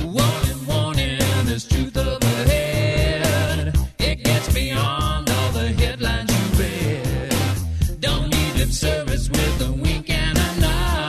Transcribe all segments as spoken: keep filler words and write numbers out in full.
Warning, warning, there's truth up ahead. It gets beyond all the headlines you read. Don't need lip service with a wink and a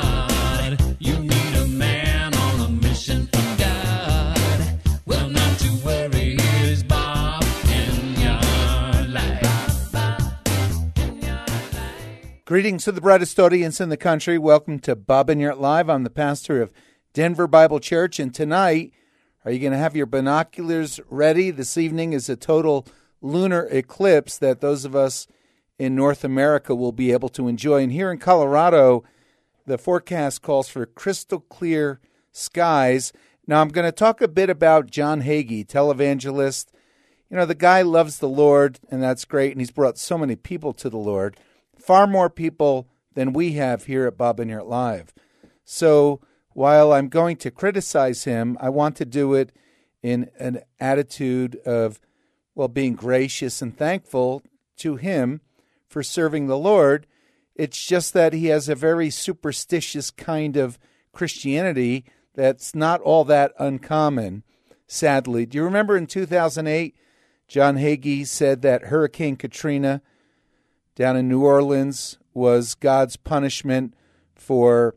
nod. You need a man on a mission from God. Well, not to worry, here's Bob in your life. Bob in your life. Greetings to the brightest audience in the country. Welcome to Bob and Your Live. I'm the pastor of Denver Bible Church, and tonight, are you going to have your binoculars ready? This evening is a total lunar eclipse that those of us in North America will be able to enjoy. And here in Colorado, the forecast calls for crystal clear skies. Now, I'm going to talk a bit about John Hagee, televangelist. You know, the guy loves the Lord, and that's great, and he's brought so many people to the Lord, far more people than we have here at Bob and Your Live. So, while I'm going to criticize him, I want to do it in an attitude of, well, being gracious and thankful to him for serving the Lord. It's just that he has a very superstitious kind of Christianity that's not all that uncommon, sadly. Do you remember in two thousand eight, John Hagee said that Hurricane Katrina down in New Orleans was God's punishment for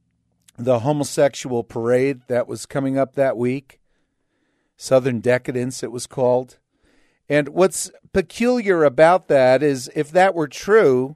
the homosexual parade that was coming up that week? Southern Decadence, it was called. And what's peculiar about that is if that were true,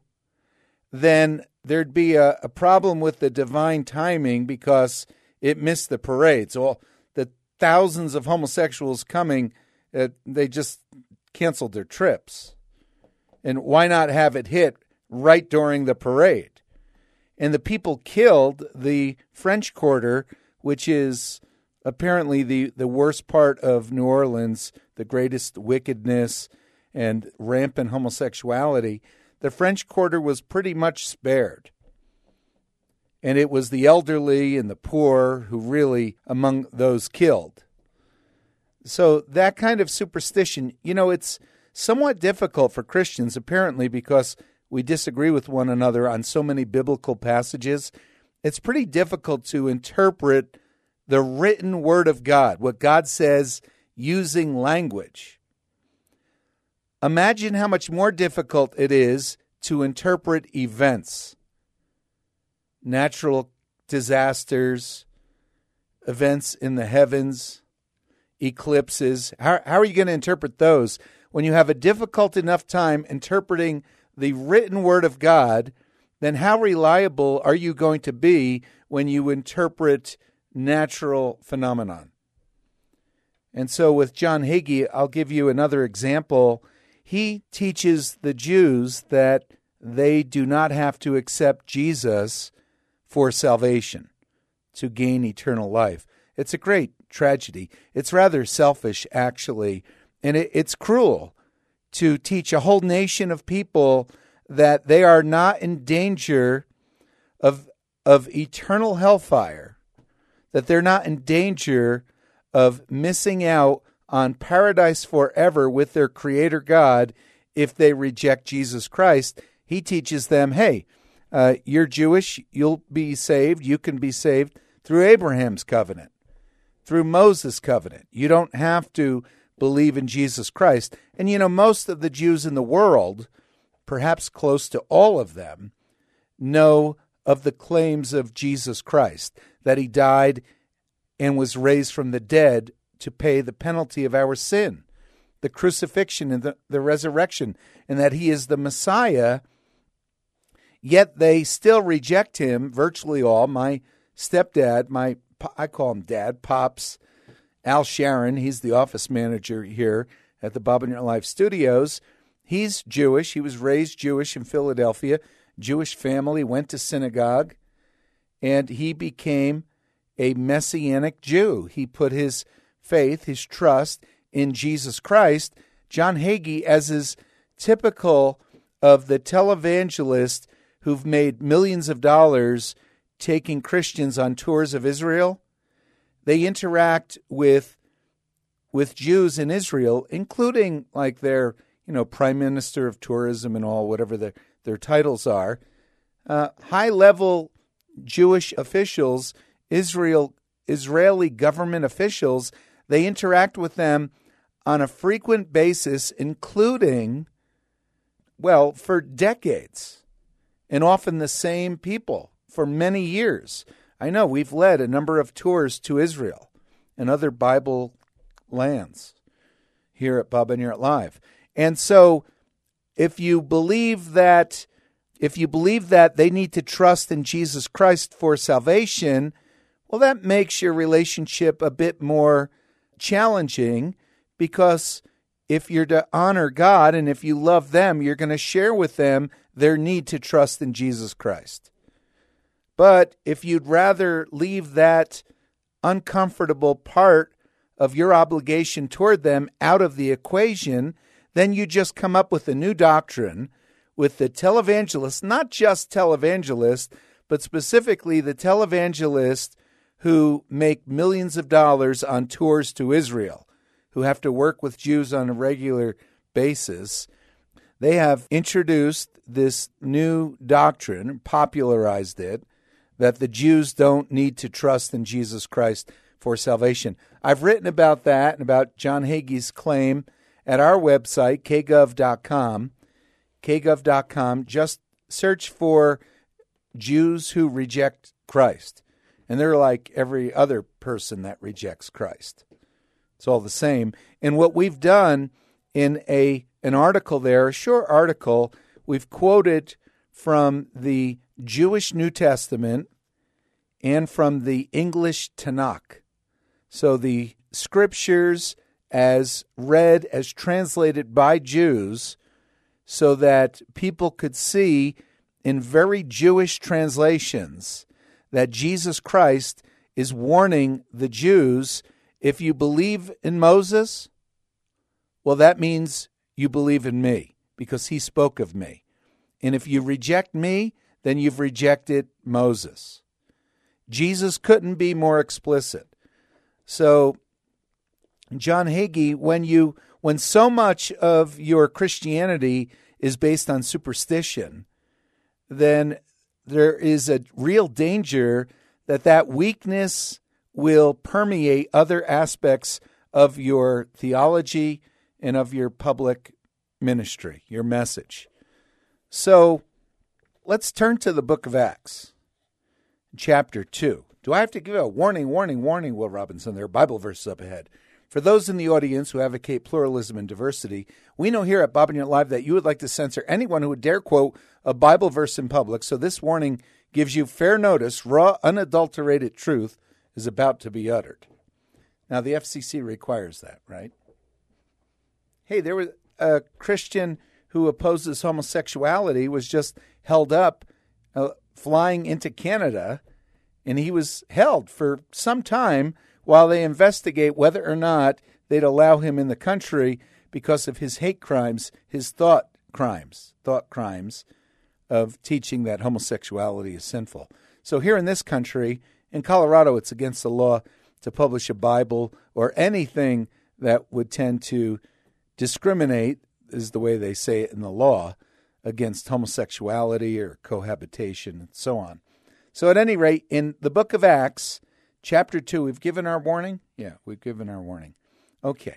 then there'd be a, a problem with the divine timing because it missed the parade. So all the thousands of homosexuals coming, uh, they just canceled their trips. And why not have it hit right during the parade? And the people killed the French Quarter, which is apparently the, the worst part of New Orleans, the greatest wickedness and rampant homosexuality. The French Quarter was pretty much spared. And it was the elderly and the poor who really among those killed. So that kind of superstition, you know, it's somewhat difficult for Christians, apparently, because we disagree with one another on so many biblical passages. It's pretty difficult to interpret the written word of God, what God says using language. Imagine how much more difficult it is to interpret events, natural disasters, events in the heavens, eclipses. How, how are you going to interpret those when you have a difficult enough time interpreting the written word of God? Then how reliable are you going to be when you interpret natural phenomenon? And so with John Hagee, I'll give you another example. He teaches the Jews that they do not have to accept Jesus for salvation, to gain eternal life. It's a great tragedy. It's rather selfish, actually, and it, it's cruel to teach a whole nation of people that they are not in danger of, of eternal hellfire, that they're not in danger of missing out on paradise forever with their Creator God if they reject Jesus Christ. He teaches them, hey, uh, you're Jewish, you'll be saved, you can be saved through Abraham's covenant, through Moses' covenant. You don't have to believe in Jesus Christ. And you know, most of the Jews in the world, perhaps close to all of them, know of the claims of Jesus Christ, that he died and was raised from the dead to pay the penalty of our sin, the crucifixion and the, the resurrection, and that he is the Messiah. Yet they still reject him, virtually all. My stepdad, my I call him Dad, Pops, Al Sharon, he's the office manager here at the Bob and Your Life studios. He's Jewish. He was raised Jewish in Philadelphia, Jewish family, went to synagogue, and he became a Messianic Jew. He put his faith, his trust in Jesus Christ. John Hagee, as is typical of the televangelist who've made millions of dollars taking Christians on tours of Israel, they interact with with Jews in Israel, including like their, you know, prime minister of tourism and all, whatever their, their titles are. Uh, high-level Jewish officials, Israel Israeli government officials, they interact with them on a frequent basis, including, well, for decades, and often the same people for many years. I know we've led a number of tours to Israel and other Bible lands here at Bob Enyart Live. And so if you believe that if you believe that they need to trust in Jesus Christ for salvation, well, that makes your relationship a bit more challenging, because if you're to honor God and if you love them, you're going to share with them their need to trust in Jesus Christ. But if you'd rather leave that uncomfortable part of your obligation toward them out of the equation, then you just come up with a new doctrine with the televangelists, not just televangelists, but specifically the televangelists who make millions of dollars on tours to Israel, who have to work with Jews on a regular basis. They have introduced this new doctrine, popularized it, that the Jews don't need to trust in Jesus Christ for salvation. I've written about that and about John Hagee's claim at our website, k gov dot com. k gov dot com. Just search for Jews who reject Christ. And they're like every other person that rejects Christ. It's all the same. And what we've done in a an article there, a short article, we've quoted from the Jewish New Testament and from the English Tanakh. So the scriptures as read, as translated by Jews, so that people could see in very Jewish translations that Jesus Christ is warning the Jews, if you believe in Moses, well, that means you believe in me, because he spoke of me. And if you reject me, then you've rejected Moses. Jesus couldn't be more explicit. So, John Hagee, when you when so much of your Christianity is based on superstition, then there is a real danger that that weakness will permeate other aspects of your theology and of your public ministry, your message. So let's turn to the book of Acts, chapter two. Do I have to give a warning, warning, warning, Will Robinson? There are Bible verses up ahead. For those in the audience who advocate pluralism and diversity, we know here at Bob Enyart Live that you would like to censor anyone who would dare quote a Bible verse in public, so this warning gives you fair notice. Raw, unadulterated truth is about to be uttered. Now, the F C C requires that, right? Hey, there was a Christian who opposes homosexuality was just held up uh, flying into Canada, and he was held for some time while they investigate whether or not they'd allow him in the country because of his hate crimes, his thought crimes, thought crimes of teaching that homosexuality is sinful. So here in this country, in Colorado, it's against the law to publish a Bible or anything that would tend to discriminate, is the way they say it in the law, against homosexuality or cohabitation and so on. So at any rate, in the book of Acts, chapter two, we've given our warning? Yeah, we've given our warning. Okay.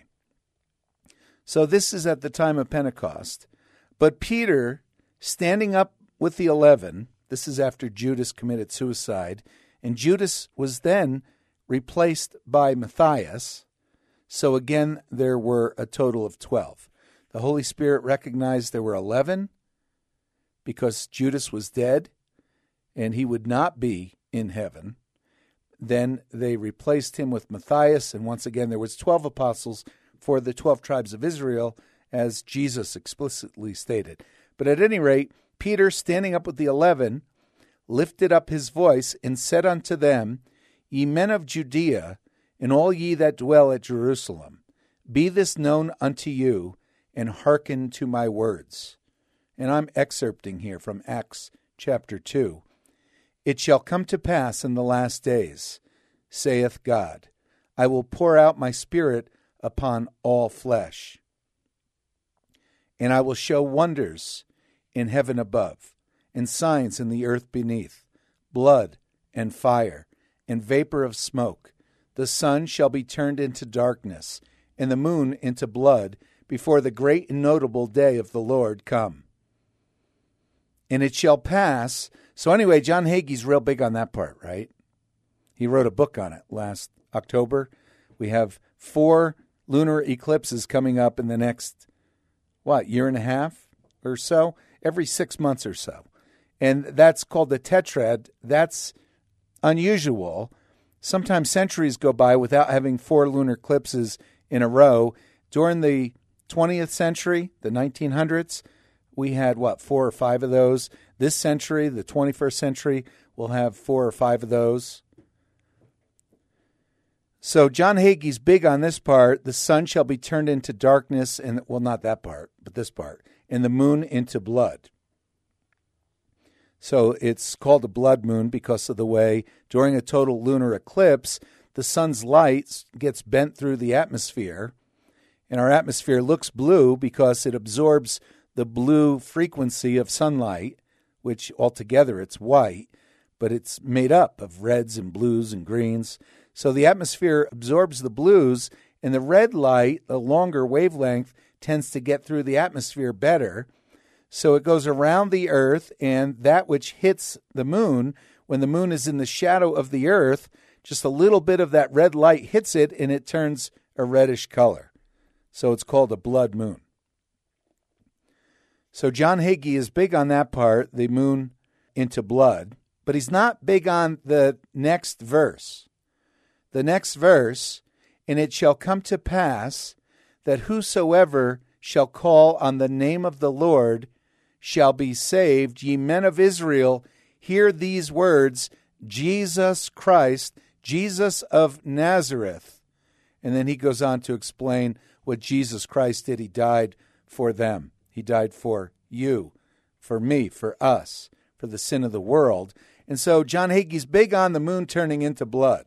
So this is at the time of Pentecost. But Peter, standing up with the eleven, this is after Judas committed suicide, and Judas was then replaced by Matthias. So again, there were a total of twelve. The Holy Spirit recognized there were eleven because Judas was dead and he would not be in heaven. Then they replaced him with Matthias, and once again there was twelve apostles for the twelve tribes of Israel, as Jesus explicitly stated. But at any rate, Peter, standing up with the eleven, lifted up his voice and said unto them, Ye men of Judea, and all ye that dwell at Jerusalem, be this known unto you, and hearken to my words. And I'm excerpting here from Acts chapter two. It shall come to pass in the last days, saith God, I will pour out my Spirit upon all flesh. And I will show wonders in heaven above, and signs in the earth beneath, blood and fire, and vapor of smoke. the sun shall be turned into darkness, and the moon into blood, before the great and notable day of the Lord come. And it shall pass. So anyway, John Hagee's real big on that part, right? He wrote a book on it last October. We have four lunar eclipses coming up in the next, what, year and a half or so? Every six months or so. And that's called the tetrad. That's unusual. Sometimes centuries go by without having four lunar eclipses in a row. During the twentieth century, the nineteen hundreds, we had, what, four or five of those. This century, the twenty-first century, we'll have four or five of those. So John Hagee's big on this part. The sun shall be turned into darkness, and well, not that part, but this part, and the moon into blood. So it's called a blood moon because of the way during a total lunar eclipse, the sun's light gets bent through the atmosphere, and our atmosphere looks blue because it absorbs the blue frequency of sunlight, which altogether it's white, but it's made up of reds and blues and greens. So the atmosphere absorbs the blues, and the red light, the longer wavelength, tends to get through the atmosphere better. So it goes around the earth, and that which hits the moon, when the moon is in the shadow of the earth, just a little bit of that red light hits it, and it turns a reddish color. So it's called a blood moon. So John Hagee is big on that part, the moon into blood, but he's not big on the next verse. The next verse, and it shall come to pass that whosoever shall call on the name of the Lord shall be saved. Ye men of Israel, hear these words, Jesus Christ, Jesus of Nazareth. And then he goes on to explain what Jesus Christ did. He died for them. He died for you, for me, for us, for the sin of the world. And so John Hagee's big on the moon turning into blood.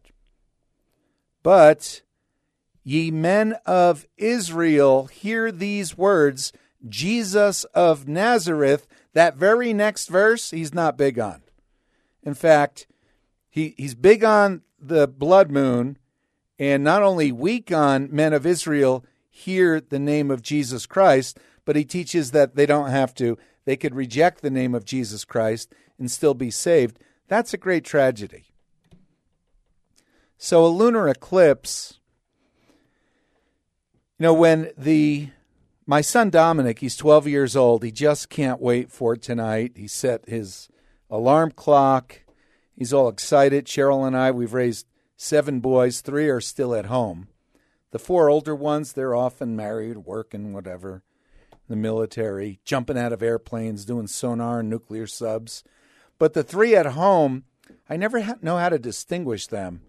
But ye men of Israel, hear these words, Jesus of Nazareth. That very next verse, he's not big on. In fact, he, he's big on the blood moon, and not only weak on men of Israel, hear the name of Jesus Christ, but he teaches that they don't have to. They could reject the name of Jesus Christ and still be saved. That's a great tragedy. So a lunar eclipse, you know, when the, my son Dominic, he's twelve years old, he just can't wait for tonight. He set his alarm clock. He's all excited. Cheryl and I, we've raised seven boys. Three are still at home. The four older ones, they're often married, working, whatever, the military, jumping out of airplanes, doing sonar and nuclear subs. But the three at home, I never ha- know how to distinguish them.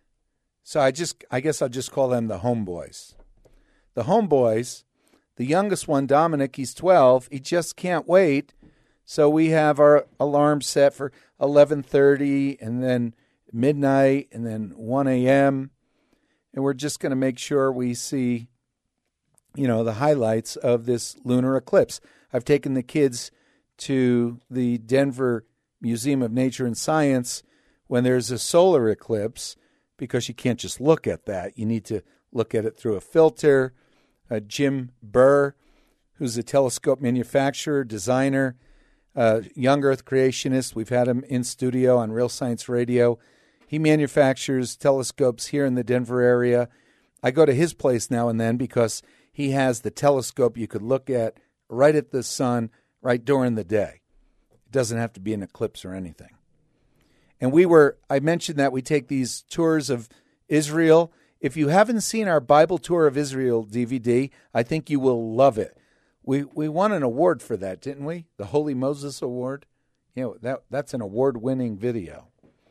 So I just, I guess I'll just call them the homeboys. The homeboys, the youngest one, Dominic, he's twelve. He just can't wait. So we have our alarm set for eleven thirty and then midnight and then one a.m. And we're just going to make sure we see, you know, the highlights of this lunar eclipse. I've taken the kids to the Denver Museum of Nature and Science when there's a solar eclipse, because you can't just look at that. You need to look at it through a filter. Uh, Jim Burr, who's a telescope manufacturer, designer, uh, young Earth creationist. We've had him in studio on Real Science Radio. He manufactures telescopes here in the Denver area. I go to his place now and then because he has the telescope you could look at right at the sun, right during the day. It doesn't have to be an eclipse or anything. And we were, I mentioned that we take these tours of Israel. If you haven't seen our Bible Tour of Israel D V D, I think you will love it. We we won an award for that, didn't we? The Holy Moses Award. You know, that that's an award-winning video.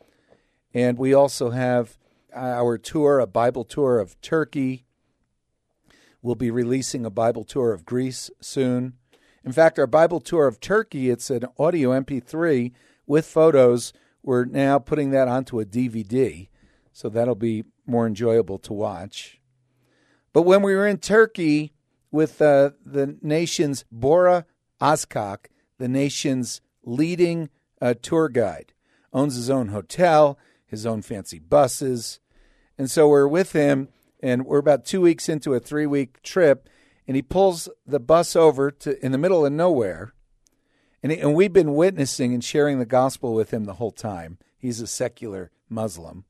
And we also have our tour, a Bible tour of Turkey. We'll be releasing a Bible tour of Greece soon. In fact, our Bible tour of Turkey, it's an audio M P three with photos. We're now putting that onto a D V D, so that'll be more enjoyable to watch. But when we were in Turkey with uh, the nation's Bora Özkök, the nation's leading uh, tour guide, owns his own hotel, his own fancy buses, And so we're with him, and we're about two weeks into a three-week trip, and he pulls the bus over to in the middle of nowhere, and, he, and we've been witnessing and sharing the gospel with him the whole time. He's a secular Muslim.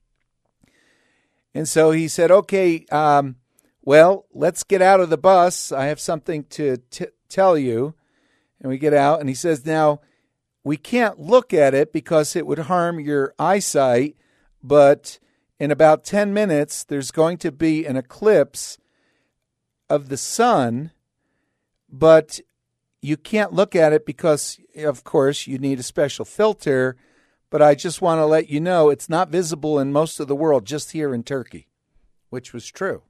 And so he said, okay, um, well, let's get out of the bus. I have something to t- tell you. And we get out, and he says, now, we can't look at it because it would harm your eyesight, but in about ten minutes, there's going to be an eclipse of the sun, but you can't look at it because, of course, you need a special filter. But I just want to let you know it's not visible in most of the world, just here in Turkey, which was true.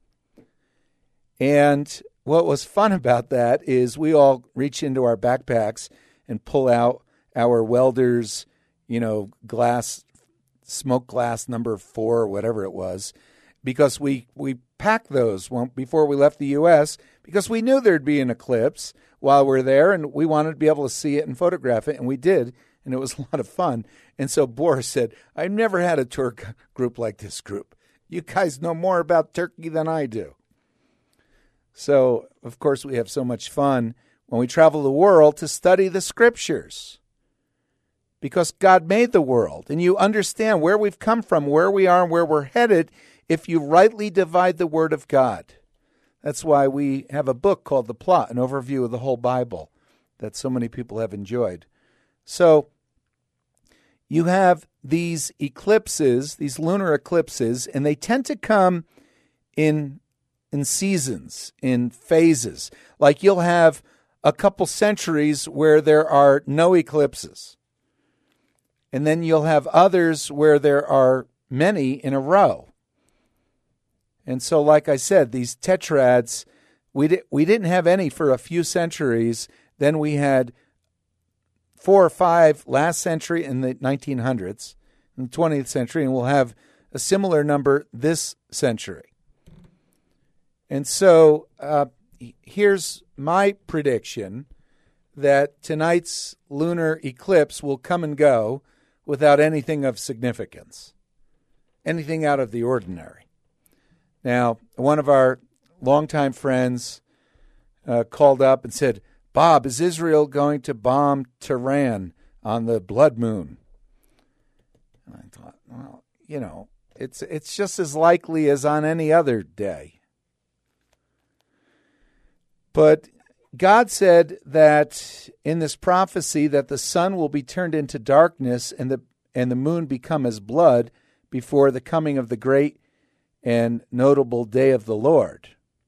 And what was fun about that is we all reach into our backpacks and pull out our welder's, you know, glass, smoke glass number four or whatever it was, because we, we packed those before we left the U S because we knew there'd be an eclipse while we're there, and we wanted to be able to see it and photograph it, and we did, and it was a lot of fun. And so Boris said, I've never had a tour group like this group. You guys know more about Turkey than I do. So, of course, we have so much fun when we travel the world to study the scriptures, because God made the world, and you understand where we've come from, where we are, and where we're headed if you rightly divide the word of God. That's why we have a book called The Plot, an overview of the whole Bible that so many people have enjoyed. So you have these eclipses, these lunar eclipses, and they tend to come in in seasons, in phases. Like you'll have a couple centuries where there are no eclipses. And then you'll have others where there are many in a row. And so, like I said, these tetrads, we, di- we didn't have any for a few centuries. Then we had four or five last century in the nineteen hundreds, in the twentieth century, and we'll have a similar number this century. And so uh, here's my prediction that tonight's lunar eclipse will come and go without anything of significance, anything out of the ordinary. Now, one of our longtime friends uh, called up and said, Bob, is Israel going to bomb Tehran on the blood moon? And I thought, well, you know, it's it's just as likely as on any other day. But God said that in this prophecy that the sun will be turned into darkness and the and the moon become as blood before the coming of the great and notable day of the Lord.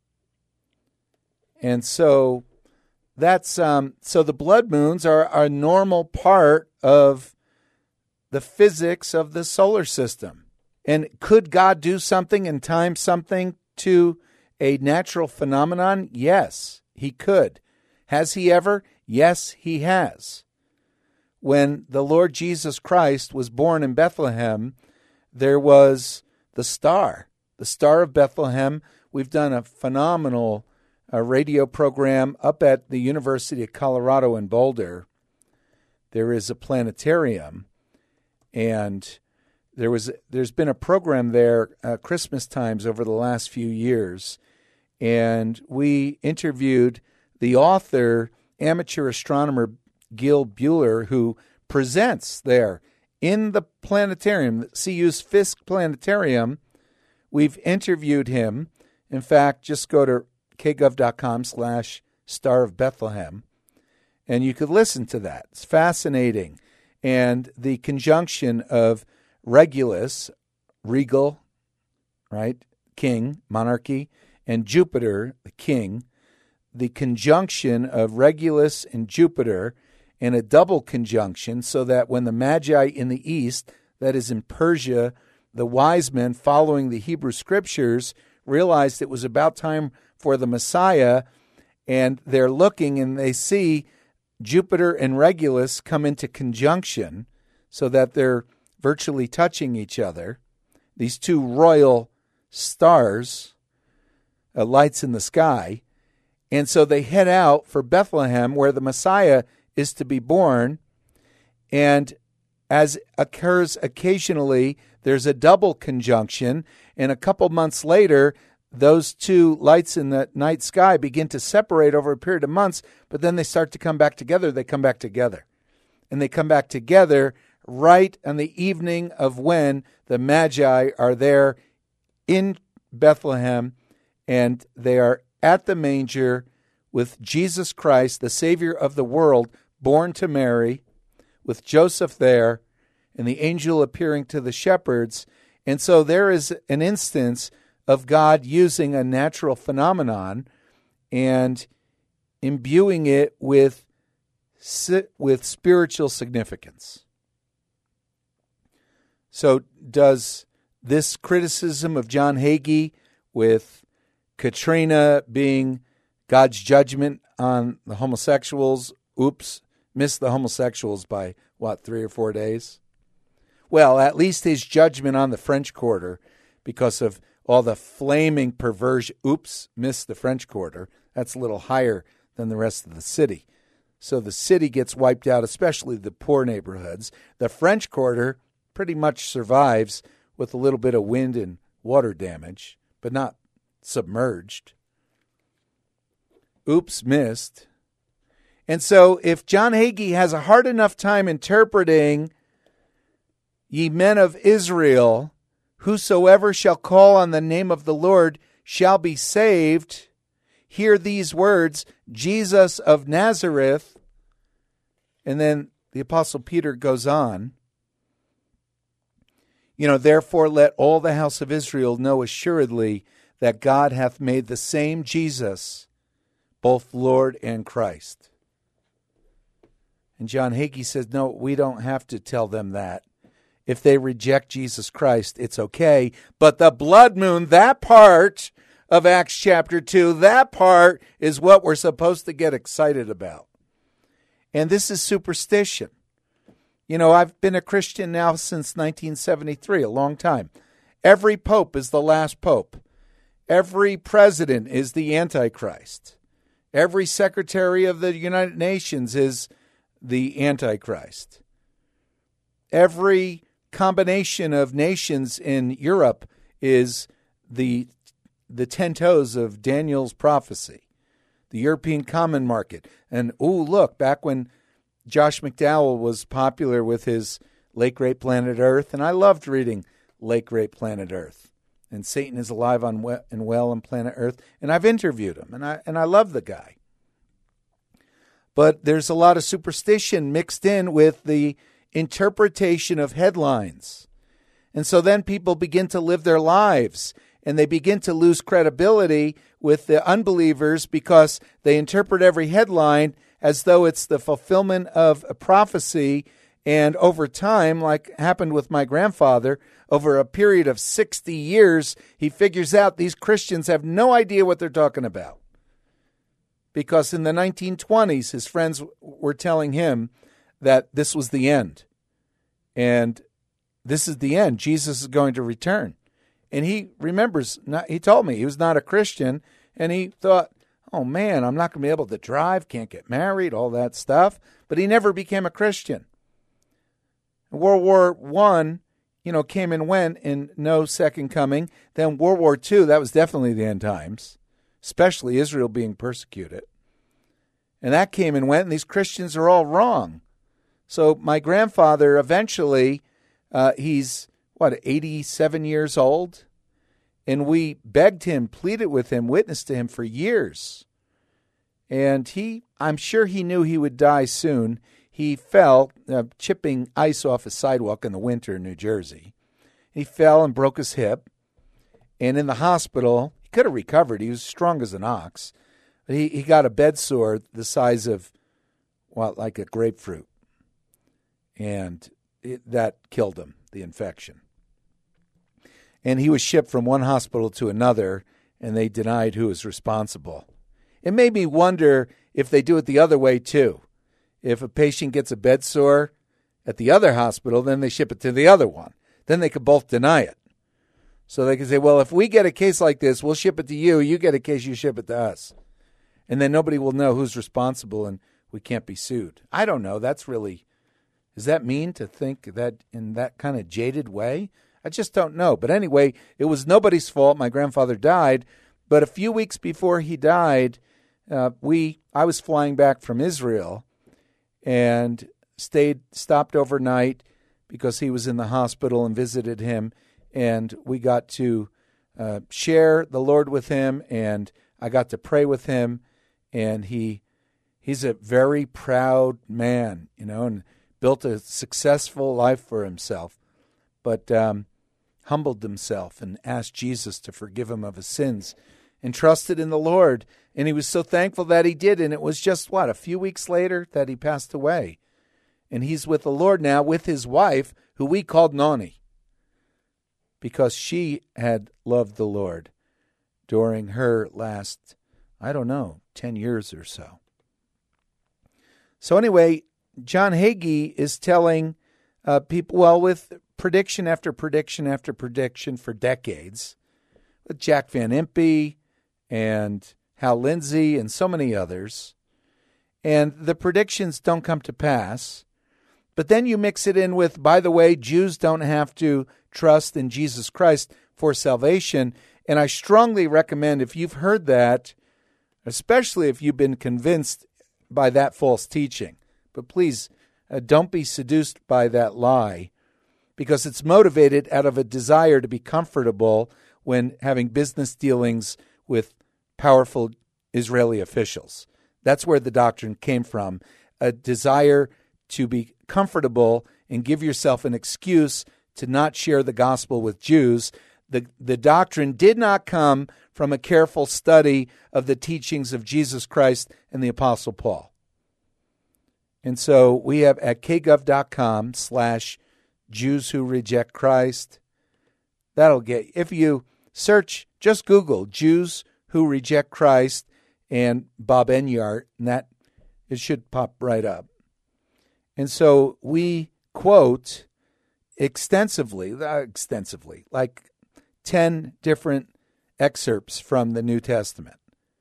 And so that's um, so the blood moons are a normal part of the physics of the solar system. And could God do something and time something to a natural phenomenon? Yes, he could. Has he ever? Yes, he has. When the Lord Jesus Christ was born in Bethlehem, there was the star, the Star of Bethlehem. We've done a phenomenal uh, radio program up at the University of Colorado in Boulder. There is a planetarium, and there was there's been a program there uh, Christmas times over the last few years, and we interviewed the author, amateur astronomer Gil Bueller, who presents there in the planetarium, C U's Fisk Planetarium. We've interviewed him. In fact, just go to kgov.com slash Star of Bethlehem, and you could listen to that. It's fascinating. And the conjunction of Regulus, regal, right, king, monarchy, and Jupiter, the king, the conjunction of Regulus and Jupiter, and a double conjunction, so that when the Magi in the east, that is in Persia, the wise men following the Hebrew scriptures, realized it was about time for the Messiah, and they're looking and they see Jupiter and Regulus come into conjunction so that they're virtually touching each other. These two royal stars, uh, lights in the sky. And so they head out for Bethlehem, where the Messiah is to be born. And as occurs occasionally, there's a double conjunction, and a couple months later, those two lights in the night sky begin to separate over a period of months, but then they start to come back together. They come back together. And they come back together right on the evening of when the Magi are there in Bethlehem, and they are at the manger with Jesus Christ, the Savior of the world, born to Mary, with Joseph there, and the angel appearing to the shepherds. And so there is an instance of God using a natural phenomenon and imbuing it with, with spiritual significance. So does this criticism of John Hagee with Katrina being God's judgment on the homosexuals, oops, missed the homosexuals by, what, three or four days? Well, at least his judgment on the French Quarter, because of all the flaming perversion, oops, missed the French Quarter, that's a little higher than the rest of the city. So the city gets wiped out, especially the poor neighborhoods. The French Quarter pretty much survives with a little bit of wind and water damage, but not submerged. Oops, missed. And so if John Hagee has a hard enough time interpreting, ye men of Israel, whosoever shall call on the name of the Lord shall be saved, hear these words, Jesus of Nazareth. And then the Apostle Peter goes on, you know, therefore let all the house of Israel know assuredly that God hath made the same Jesus both Lord and Christ. And John Hagee says, no, we don't have to tell them that. If they reject Jesus Christ, it's okay. But the blood moon, that part of Acts chapter two, that part is what we're supposed to get excited about. And this is superstition. You know, I've been a Christian now since nineteen seventy-three, a long time. Every pope is the last pope. Every president is the Antichrist. Every secretary of the United Nations is the Antichrist. Every combination of nations in Europe is the the ten toes of Daniel's prophecy, the European Common Market. And, ooh, look, back when Josh McDowell was popular with his Late Great Planet Earth, and I loved reading Late Great Planet Earth. And Satan is alive on we- and well on planet Earth, and I've interviewed him, and I and I love the guy. But there's a lot of superstition mixed in with the interpretation of headlines. And so then people begin to live their lives, and they begin to lose credibility with the unbelievers because they interpret every headline as though it's the fulfillment of a prophecy. And over time, like happened with my grandfather, over a period of sixty years, he figures out these Christians have no idea what they're talking about. Because in the nineteen twenties, his friends were telling him that this was the end. And this is the end. Jesus is going to return. And he remembers, not, he told me he was not a Christian, and he thought, oh man, I'm not going to be able to drive, can't get married, all that stuff. But he never became a Christian. World War One, you know, came and went in no second coming. Then World War Two, that was definitely the end times, especially Israel being persecuted. And that came and went, and these Christians are all wrong. So my grandfather eventually, uh, he's, what, eighty-seven years old? And we begged him, pleaded with him, witnessed to him for years. And he, I'm sure he knew he would die soon. He fell, uh, chipping ice off a sidewalk in the winter in New Jersey. He fell and broke his hip. And in the hospital, he could have recovered. He was strong as an ox. But he, he got a bed sore the size of, well, like a grapefruit. And it, that killed him, the infection. And he was shipped from one hospital to another, and they denied who was responsible. It made me wonder if they do it the other way, too. If a patient gets a bed sore at the other hospital, then they ship it to the other one. Then they could both deny it. So they could say, well, if we get a case like this, we'll ship it to you. You get a case, you ship it to us. And then nobody will know who's responsible, and we can't be sued. I don't know. That's really Is that mean to think that in that kind of jaded way? I just don't know. But anyway, it was nobody's fault. My grandfather died. But a few weeks before he died, uh, we I was flying back from Israel and stayed, stopped overnight because he was in the hospital, and visited him. And we got to uh, share the Lord with him, and I got to pray with him. And he he's a very proud man, you know, and built a successful life for himself, but um, humbled himself and asked Jesus to forgive him of his sins and trusted in the Lord. And he was so thankful that he did. And it was just, what, a few weeks later that he passed away. And he's with the Lord now with his wife, who we called Noni, because she had loved the Lord during her last, I don't know, ten years or so. So anyway, John Hagee is telling uh, people, well, with prediction after prediction after prediction for decades, with Jack Van Impe and Hal Lindsey and so many others, and the predictions don't come to pass. But then you mix it in with, by the way, Jews don't have to trust in Jesus Christ for salvation. And I strongly recommend, if you've heard that, especially if you've been convinced by that false teaching, but please uh, don't be seduced by that lie, because it's motivated out of a desire to be comfortable when having business dealings with powerful Israeli officials. That's where the doctrine came from, a desire to be comfortable and give yourself an excuse to not share the gospel with Jews. The, the doctrine did not come from a careful study of the teachings of Jesus Christ and the Apostle Paul. And so we have at kgov.com slash Jews who reject Christ. That'll get, if you search, just Google Jews who reject Christ and Bob Enyart, and that, it should pop right up. And so we quote extensively, uh, extensively, like ten different excerpts from the New Testament,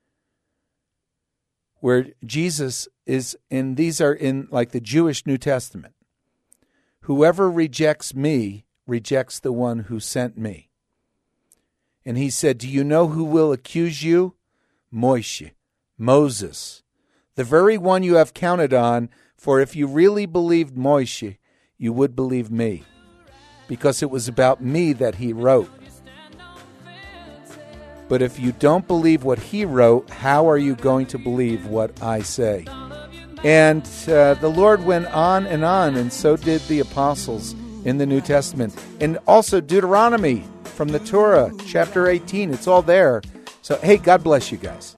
where Jesus is, and these are in like the Jewish New Testament. Whoever rejects me rejects the one who sent me. And he said, do you know who will accuse you? Moshe, Moses, the very one you have counted on, for if you really believed Moshe, you would believe me, because it was about me that he wrote. But if you don't believe what he wrote, how are you going to believe what I say? And uh, the Lord went on and on, and so did the apostles in the New Testament. And also Deuteronomy from the Torah, chapter eighteen. It's all there. So, hey, God bless you guys.